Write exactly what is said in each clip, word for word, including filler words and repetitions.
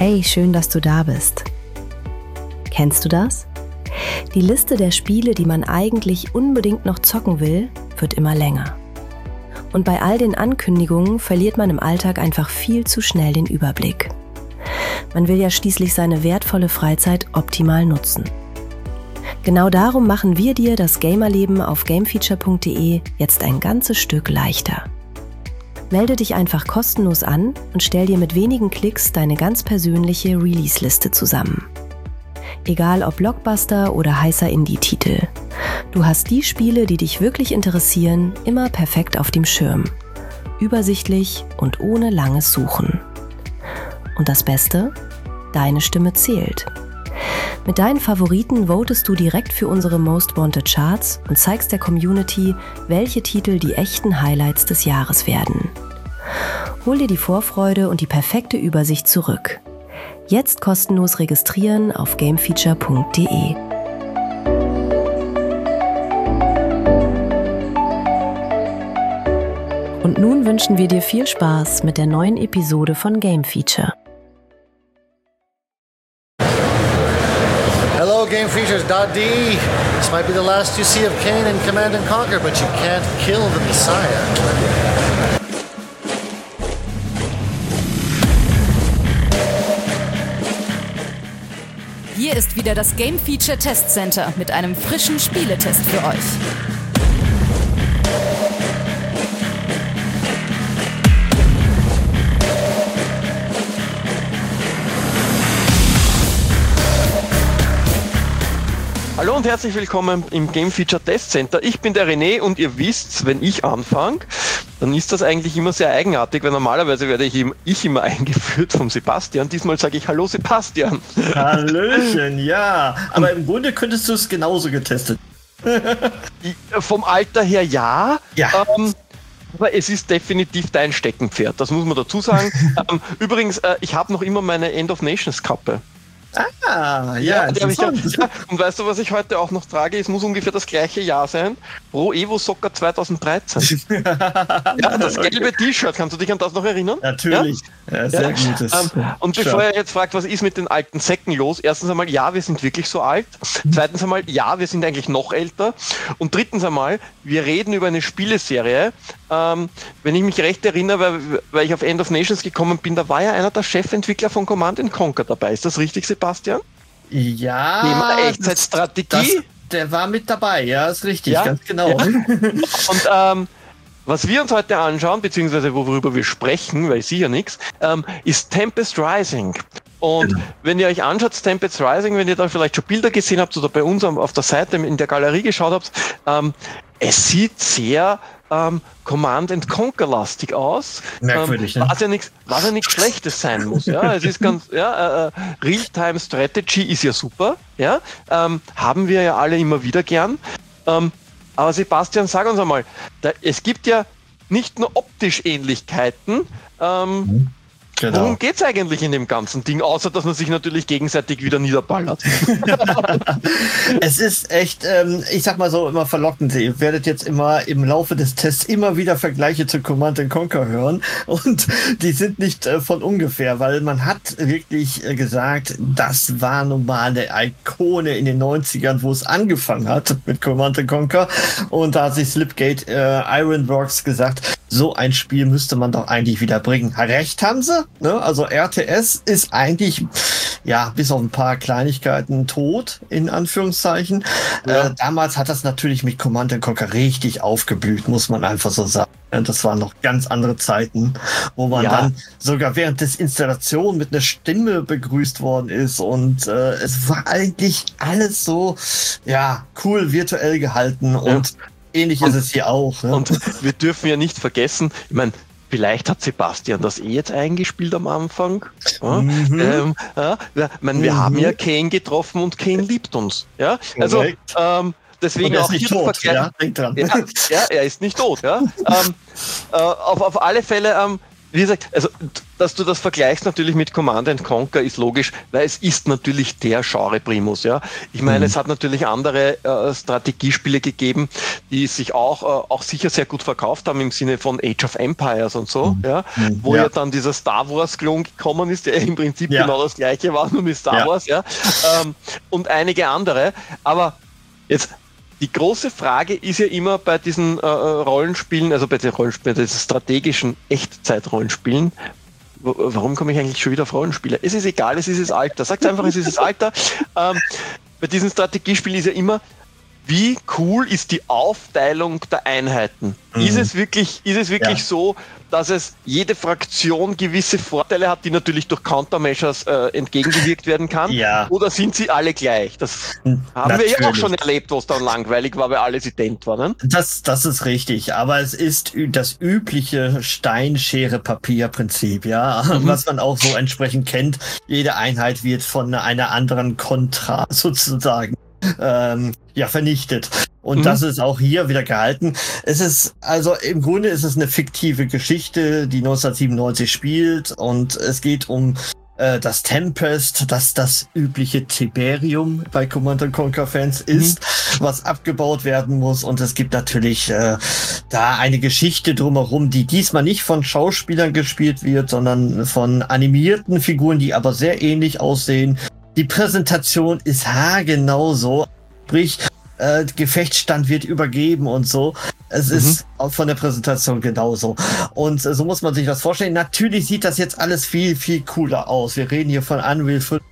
Hey, schön, dass du da bist. Kennst du das? Die Liste der Spiele, die man eigentlich unbedingt noch zocken will, wird immer länger. Und bei all den Ankündigungen verliert man im Alltag einfach viel zu schnell den Überblick. Man will ja schließlich seine wertvolle Freizeit optimal nutzen. Genau darum machen wir dir das Gamerleben auf gamefeature punkt de jetzt ein ganzes Stück leichter. Melde dich einfach kostenlos an und stell dir mit wenigen Klicks deine ganz persönliche Release-Liste zusammen. Egal ob Blockbuster oder heißer Indie-Titel. Du hast die Spiele, die dich wirklich interessieren, immer perfekt auf dem Schirm. Übersichtlich und ohne langes Suchen. Und das Beste? Deine Stimme zählt. Mit deinen Favoriten votest du direkt für unsere Most Wanted Charts und zeigst der Community, welche Titel die echten Highlights des Jahres werden. Hol dir die Vorfreude und die perfekte Übersicht zurück. Jetzt kostenlos registrieren auf gamefeature punkt de. Und nun wünschen wir dir viel Spaß mit der neuen Episode von Game Feature. Hello, Gamefeatures dot de. This might be the last you see of Kane in Command and Conquer, but you can't kill the Messiah. Hier ist wieder das Game Feature Test Center mit einem frischen Spieletest für euch. Hallo und herzlich willkommen im Game Feature Test Center. Ich bin der René und ihr wisst, wenn ich anfange, dann ist das eigentlich immer sehr eigenartig, weil normalerweise werde ich, ihm, ich immer eingeführt vom Sebastian. Diesmal sage ich Hallo Sebastian. Hallöchen, ja. Aber im Grunde könntest du es genauso getestet. Vom Alter her ja. Ja. Ähm, Aber es ist definitiv dein Steckenpferd, das muss man dazu sagen. ähm, übrigens, äh, ich habe noch immer meine End of Nations Kappe. Ah, ja, ja, ich, ja. Und weißt du, was ich heute auch noch trage? Es muss ungefähr das gleiche Jahr sein. Pro Evo Soccer zwanzig dreizehn. Ja, das gelbe T-Shirt, kannst du dich an das noch erinnern? Natürlich, ja, ja sehr ja. gutes. Ähm, und bevor ihr jetzt fragt, was ist mit den alten Säcken los? Erstens einmal, ja, wir sind wirklich so alt. Zweitens einmal, ja, wir sind eigentlich noch älter. Und drittens einmal, wir reden über eine Spieleserie. Ähm, wenn ich mich recht erinnere, weil, weil ich auf End of Nations gekommen bin, da war ja einer der Chefentwickler von Command and Conquer dabei. Ist das richtig, Sebastian? Ja. Thema Echtzeitstrategie. Der war mit dabei, ja, ist richtig, ja? ganz genau. Ja. Und ähm, was wir uns heute anschauen, beziehungsweise worüber wir sprechen, weil ich sehe ja nichts, ähm, ist Tempest Rising. Und genau. Wenn ihr euch anschaut, Tempest Rising, wenn ihr da vielleicht schon Bilder gesehen habt oder bei uns auf der Seite in der Galerie geschaut habt, ähm, es sieht sehr ähm, Command and Conquer lastig aus. Merkwürdig, ähm, ne? Was ja nichts, was ja nichts Schlechtes sein muss. Ja, es ist ganz, ja, äh, Real-Time Strategy ist ja super. Ja, ähm, haben wir ja alle immer wieder gern. Ähm, aber Sebastian, sag uns einmal, da, es gibt ja nicht nur optisch Ähnlichkeiten. Ähm, Genau. Worum geht es eigentlich in dem ganzen Ding, außer dass man sich natürlich gegenseitig wieder niederballert? Es ist echt, ähm, ich sag mal so, immer verlockend. Ihr werdet jetzt immer im Laufe des Tests immer wieder Vergleiche zu Command and Conquer hören und die sind nicht äh, von ungefähr, weil man hat wirklich äh, gesagt, das war nun mal eine Ikone in den neunzigern, wo es angefangen hat mit Command and Conquer und da hat sich Slipgate äh, Ironworks gesagt, so ein Spiel müsste man doch eigentlich wieder bringen. Recht haben sie. Ne? Also R T S ist eigentlich, ja, bis auf ein paar Kleinigkeiten tot, in Anführungszeichen. Ja. Äh, damals hat das natürlich mit Command and Conquer richtig aufgeblüht, muss man einfach so sagen. Das waren noch ganz andere Zeiten, wo man ja. dann sogar während des Installation mit einer Stimme begrüßt worden ist und äh, es war eigentlich alles so, ja, cool virtuell gehalten ja. und ähnlich und, ist es hier auch. Ne? Und wir dürfen ja nicht vergessen, ich meine, vielleicht hat Sebastian das eh jetzt eingespielt am Anfang. Ja, mhm. ähm, ja, ich mein, wir mhm. haben ja Kane getroffen und Kane liebt uns. Ja, also ähm, deswegen und er ist auch nicht tot. Ja, denk dran. Ja, ja, er ist nicht tot. Ja, ähm, äh, auf, auf alle Fälle. Ähm, wie gesagt, also, dass du das vergleichst natürlich mit Command and Conquer ist logisch, weil es ist natürlich der Genre-Primus, ja. Ich meine, mhm. es hat natürlich andere äh, Strategiespiele gegeben, die sich auch, äh, auch sicher sehr gut verkauft haben im Sinne von Age of Empires und so, mhm. ja, wo ja. ja dann dieser Star Wars-Klon gekommen ist, der im Prinzip ja. genau das gleiche war, nur mit Star ja. Wars, ja, ähm, und einige andere, aber jetzt die große Frage ist ja immer bei diesen äh, Rollenspielen, also bei den Rollenspielen, diesen strategischen Echtzeit-Rollenspielen, warum komme ich eigentlich schon wieder auf Rollenspiele? Es ist egal, es ist das Alter. Sagt einfach, es ist das Alter. Ähm, bei diesen Strategiespielen ist ja immer, wie cool ist die Aufteilung der Einheiten? Mhm. Ist es wirklich, ist es wirklich ja. so, dass es jede Fraktion gewisse Vorteile hat, die natürlich durch Countermeasures äh, entgegengewirkt werden kann? Ja. Oder sind sie alle gleich? Das haben natürlich. wir ja auch schon erlebt, was dann langweilig war, weil alles ident war. Ne? Das, das ist richtig, aber es ist das übliche Stein-Schere-Papier-Prinzip, ja, mhm. was man auch so entsprechend kennt. Jede Einheit wird von einer anderen Kontra sozusagen ähm, ja, vernichtet. Und mhm. das ist auch hier wieder gehalten. Es ist, also im Grunde ist es eine fiktive Geschichte, die neunzehnhundertsiebenundneunzig spielt, und es geht um äh, das Tempest, das das übliche Tiberium bei Command and Conquer Fans ist, mhm. was abgebaut werden muss, und es gibt natürlich äh, da eine Geschichte drumherum, die diesmal nicht von Schauspielern gespielt wird, sondern von animierten Figuren, die aber sehr ähnlich aussehen. Die Präsentation ist haargenau so, sprich, äh, Gefechtsstand wird übergeben und so. Es mhm. ist auch von der Präsentation genauso. Und äh, so muss man sich das vorstellen. Natürlich sieht das jetzt alles viel, viel cooler aus. Wir reden hier von Unreal fünf,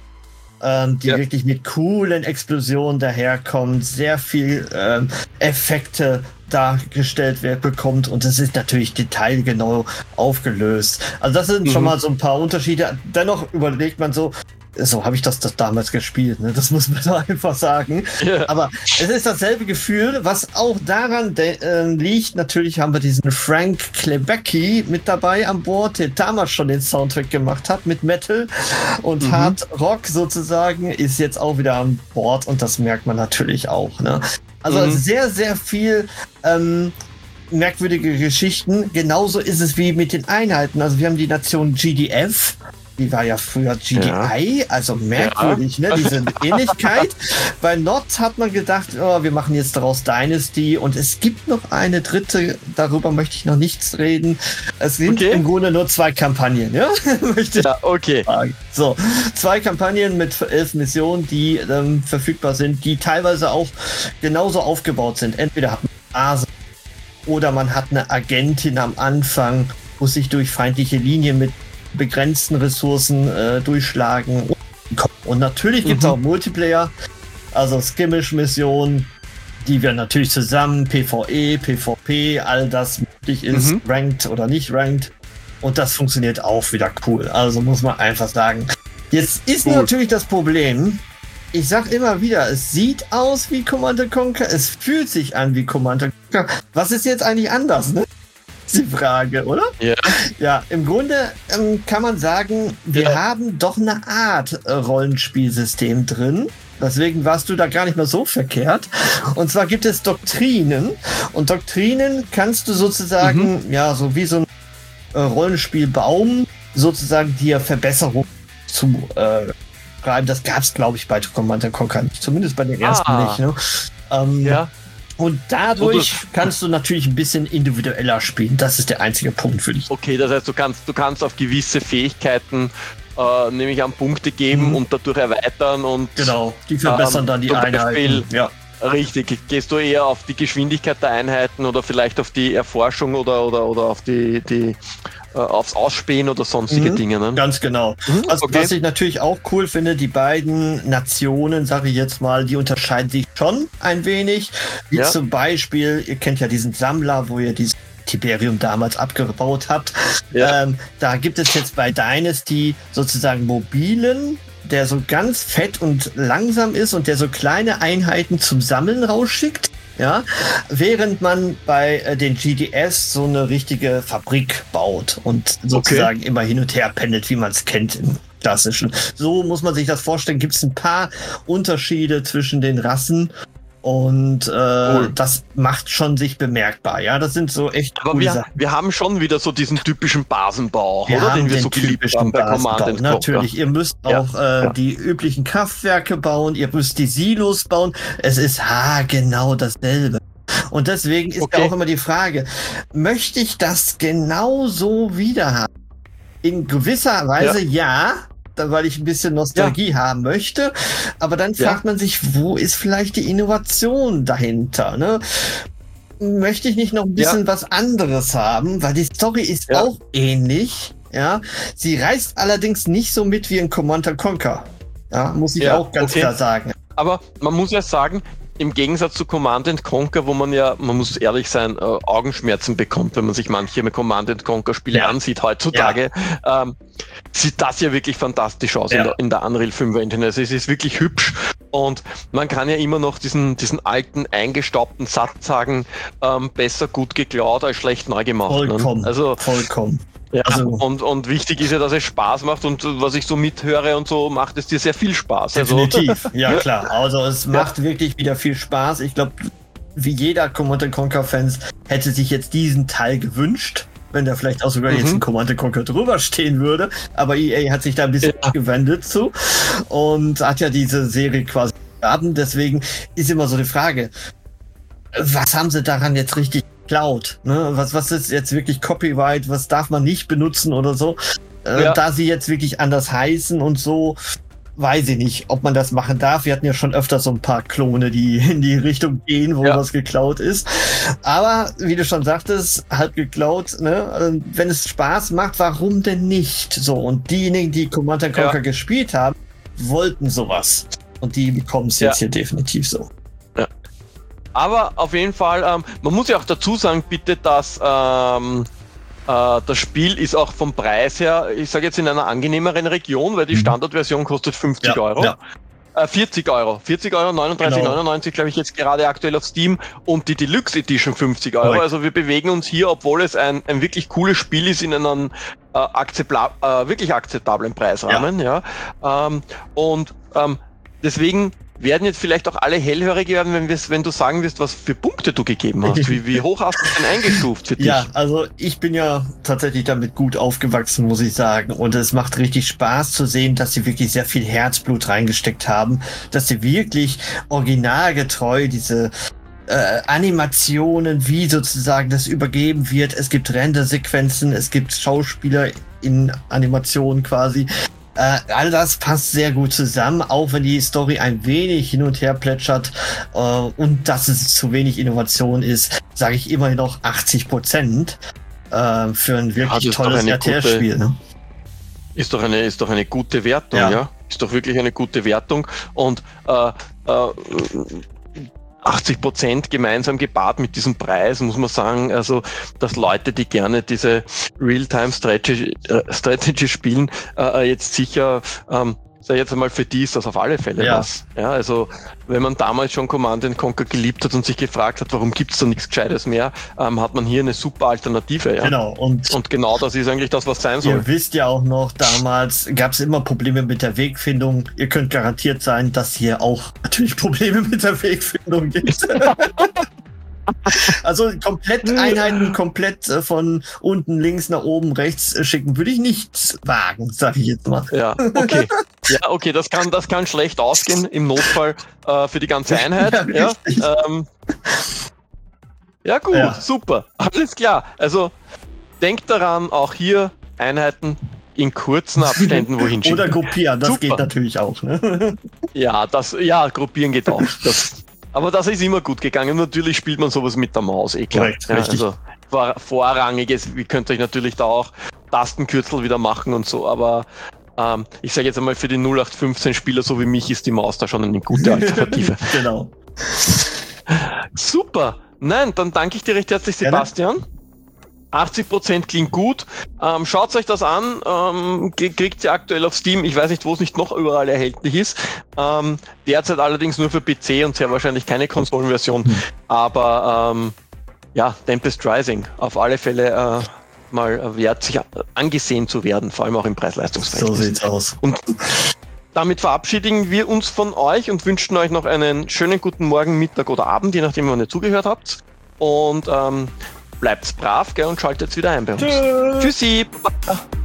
ähm, die ja. wirklich mit coolen Explosionen daherkommt, sehr viel ähm, Effekte dargestellt wird, bekommt, und es ist natürlich detailgenau aufgelöst. Also das sind mhm. schon mal so ein paar Unterschiede. Dennoch überlegt man so, so habe ich das, das damals gespielt, ne? Das muss man so einfach sagen. Yeah. Aber es ist dasselbe Gefühl, was auch daran äh, liegt. Natürlich haben wir diesen Frank Klebecki mit dabei an Bord, der damals schon den Soundtrack gemacht hat mit Metal und mhm. Hard Rock sozusagen, ist jetzt auch wieder an Bord, und das merkt man natürlich auch. Ne? Also mhm. sehr, sehr viel ähm, merkwürdige Geschichten. Genauso ist es wie mit den Einheiten. Also wir haben die Nation G D F. Die war ja früher G D I, ja. also merkwürdig, ja. ne, diese Ähnlichkeit. Bei N O T hat man gedacht, oh, wir machen jetzt daraus Dynasty, und es gibt noch eine dritte, darüber möchte ich noch nichts reden. Es sind okay. im Grunde nur zwei Kampagnen, ja? möchte ja, okay. Sagen. So, zwei Kampagnen mit elf Missionen, die ähm, verfügbar sind, die teilweise auch genauso aufgebaut sind. Entweder hat man Basen oder man hat eine Agentin am Anfang, muss sich durch feindliche Linien mit begrenzten Ressourcen äh, durchschlagen. Und natürlich gibt es mhm. auch Multiplayer, also Skirmish-Missionen, die wir natürlich zusammen, PvE, PvP, all das möglich ist, mhm. ranked oder nicht ranked. Und das funktioniert auch wieder cool. Also muss man einfach sagen. Jetzt ist Gut. natürlich das Problem, ich sag immer wieder, es sieht aus wie Command and Conquer, es fühlt sich an wie Command and Conquer. Was ist jetzt eigentlich anders, ne? Die Frage, oder? Ja. Ja, im Grunde ähm, kann man sagen, wir ja. haben doch eine Art äh, Rollenspielsystem drin. Deswegen warst du da gar nicht mal so verkehrt. Und zwar gibt es Doktrinen. Und Doktrinen kannst du sozusagen, mhm. ja, so wie so ein äh, Rollenspielbaum, sozusagen dir Verbesserungen zu äh, schreiben. Das gab es, glaube ich, bei Command and Conquer nicht. Zumindest bei den ersten ah. nicht. Ne? Ähm, ja. Und dadurch kannst du natürlich ein bisschen individueller spielen. Das ist der einzige Punkt für dich. Okay, das heißt, du kannst, du kannst auf gewisse Fähigkeiten äh, nämlich an Punkte geben mhm. und dadurch erweitern. Und genau, die verbessern ähm, dann die Einheiten. Ja. Richtig, gehst du eher auf die Geschwindigkeit der Einheiten oder vielleicht auf die Erforschung oder, oder, oder auf die, die äh, aufs Ausspähen oder sonstige mhm, Dinge. Ne? Ganz genau. Mhm, also, okay. Was ich natürlich auch cool finde, die beiden Nationen, sage ich jetzt mal, die unterscheiden sich schon ein wenig. Wie ja. zum Beispiel, ihr kennt ja diesen Sammler, wo ihr dieses Tiberium damals abgebaut habt. Ja. Ähm, da gibt es jetzt bei Dynasty sozusagen mobilen, der so ganz fett und langsam ist und der so kleine Einheiten zum Sammeln rausschickt, ja, während man bei äh, den G D S so eine richtige Fabrik baut und sozusagen okay. immer hin und her pendelt, wie man es kennt im klassischen. So muss man sich das vorstellen. Gibt es ein paar Unterschiede zwischen den Rassen Und äh, Cool. das macht schon sich bemerkbar. Ja, das sind so echt Aber coole wir, Sachen. wir haben schon wieder so diesen typischen Basenbau, Wir oder? haben Den wir den so geliebt typischen haben bei Basenbau. Command and Conquer. Natürlich, ihr müsst Ja, auch äh, ja. die üblichen Kraftwerke bauen, ihr müsst die Silos bauen. Es ist ha genau dasselbe. Und deswegen ist Okay. ja auch immer die Frage, möchte ich das genau so wieder haben? In gewisser Weise ja, da- weil ich ein bisschen Nostalgie haben möchte. Aber dann Ja. fragt man sich, wo ist vielleicht die Innovation dahinter? Ne? Möchte ich nicht noch ein bisschen was anderes haben? Weil die Story ist Ja. auch ähnlich. Ja, sie reißt allerdings nicht so mit wie in Command and Conquer. Ja, muss ich Ja, auch ganz okay. klar sagen. Aber man muss ja sagen, im Gegensatz zu Command and Conquer, wo man ja, man muss ehrlich sein, äh, Augenschmerzen bekommt, wenn man sich manche Command and Conquer Spiele Ja. ansieht heutzutage, ähm, sieht das ja wirklich fantastisch aus Ja. in, der, in der Unreal fünf Engine. Also es ist wirklich hübsch und man kann ja immer noch diesen, diesen alten, eingestaubten Satz sagen, ähm, besser gut geklaut als schlecht neu gemacht. Vollkommen. Ne? Also Vollkommen. ja, Also- und, und wichtig ist ja, dass es Spaß macht und was ich so mithöre und so, macht es dir sehr viel Spaß. Also, Definitiv, ja klar. Also es macht wirklich wieder viel Spaß. Ich glaube, wie jeder Command and Conquer Fans hätte sich jetzt diesen Teil gewünscht, wenn da vielleicht auch sogar Mhm. jetzt ein Command and Conquer drüber stehen würde. Aber E A hat sich da ein bisschen Ja. abgewendet zu und hat ja diese Serie quasi haben. Deswegen ist immer so die Frage, was haben sie daran jetzt richtig geklaut? Ne? Was, was ist jetzt wirklich Copyright? Was darf man nicht benutzen oder so? Äh, Ja. Da sie jetzt wirklich anders heißen und so, weiß ich nicht, ob man das machen darf. Wir hatten ja schon öfter so ein paar Klone, die in die Richtung gehen, wo Ja. was geklaut ist. Aber wie du schon sagtest, halb geklaut, ne? Also, wenn es Spaß macht, warum denn nicht? So, und diejenigen, die Command and Conquer Ja. gespielt haben, wollten sowas. Und die bekommen es jetzt Ja. hier definitiv so. aber auf jeden Fall, ähm, man muss ja auch dazu sagen, bitte, dass ähm, äh, das Spiel ist auch vom Preis her, ich sage jetzt in einer angenehmeren Region, weil die Mhm. Standardversion kostet fünfzig Ja, Euro. ja. Äh, vierzig Euro. vierzig Euro, neununddreißig neunundneunzig, glaube ich, jetzt gerade aktuell auf Steam und die Deluxe Edition fünfzig Euro. Korrekt. Also wir bewegen uns hier, obwohl es ein, ein wirklich cooles Spiel ist, in einem äh, akzeptabla- äh, wirklich akzeptablen Preisrahmen. Ja. Ähm, und ähm, deswegen werden jetzt vielleicht auch alle hellhörig werden, wenn, wir's- wenn du sagen wirst, was für Punkte du gegeben hast. Wie, wie hoch hast du denn eingestuft für dich? Ja, also ich bin ja tatsächlich damit gut aufgewachsen, muss ich sagen. Und es macht richtig Spaß zu sehen, dass sie wirklich sehr viel Herzblut reingesteckt haben, dass sie wirklich originalgetreu diese äh, Animationen, wie sozusagen das übergeben wird. Es gibt Rendersequenzen, es gibt Schauspieler in Animationen quasi. Äh, all das passt sehr gut zusammen, auch wenn die Story ein wenig hin und her plätschert äh, und dass es zu wenig Innovation ist, sage ich immerhin noch achtzig Prozent äh, für ein das wirklich ist doch tolles eine R T S-Spiel. Ne? Ist doch eine, ist doch eine gute Wertung, Ja. ja. Ist doch wirklich eine gute Wertung. Und äh, äh, achtzig Prozent gemeinsam gepaart mit diesem Preis, muss man sagen, also, dass Leute, die gerne diese Real-Time-Strategy äh, Strategy spielen, äh, jetzt sicher, ähm, sag ich jetzt einmal, für die ist das auf alle Fälle Ja. was. Ja, also, wenn man damals schon Command and Conquer geliebt hat und sich gefragt hat, warum gibt's da nichts Gescheites mehr, ähm, hat man hier eine super Alternative, ja. Genau, und Und genau das ist eigentlich das, was sein soll. ihr wisst ja auch noch, damals gab es immer Probleme mit der Wegfindung. Ihr könnt garantiert sein, dass hier auch natürlich Probleme mit der Wegfindung gibt. Also komplett Einheiten, komplett äh, von unten links nach oben rechts äh, schicken, würde ich nicht wagen, sage ich jetzt mal. Ja, okay. Ja, okay, das kann, das kann schlecht ausgehen, im Notfall äh, für die ganze Einheit. Ja, Ja, richtig. ähm, ja gut, Ja. super. Alles klar. Also denkt daran, auch hier Einheiten in kurzen Abständen wohin schicken. Oder gruppieren, das Super. geht natürlich auch. Ne? Ja, das, ja, gruppieren geht auch. Das, aber das ist immer gut gegangen. Natürlich spielt man sowas mit der Maus, eh klar. Korrekt, Ja, richtig. also vor, vorrangiges, ihr könnt euch natürlich da auch Tastenkürzel wieder machen und so, aber ähm, ich sage jetzt einmal, für die null acht fünfzehn Spieler so wie mich ist die Maus da schon eine gute Alternative. Genau. Super! Nein, dann danke ich dir recht herzlich, Gerne. Sebastian. achtzig Prozent klingt gut. Ähm, schaut euch das an. Ähm, ge- kriegt ihr aktuell auf Steam. Ich weiß nicht, wo es nicht noch überall erhältlich ist. Ähm, derzeit allerdings nur für P C und sehr wahrscheinlich keine Konsolenversion. Hm. Aber ähm, ja, Tempest Rising auf alle Fälle äh, mal wert, sich angesehen zu werden, vor allem auch im So Preis-Leistungs-Verhältnis. sieht's aus. Und damit verabschiedigen wir uns von euch und wünschen euch noch einen schönen guten Morgen, Mittag oder Abend, je nachdem, wann ihr zugehört habt. Und ähm, bleibt brav, gell, und schaltet wieder ein bei uns. Tschüss. Tschüssi.